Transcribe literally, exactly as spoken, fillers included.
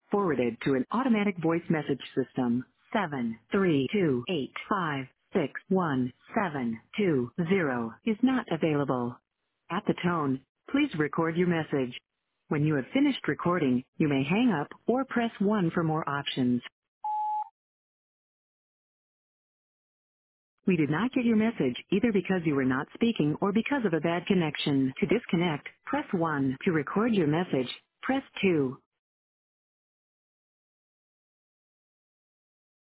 forwarded to an automatic voice message system. Seven three two eight five six one seven two zero is not available. At the tone, please record your message. When you have finished recording, you may hang up or press one for more options. We did not get your message either because you were not speaking or because of a bad connection. To disconnect, press one. To record your message, press two.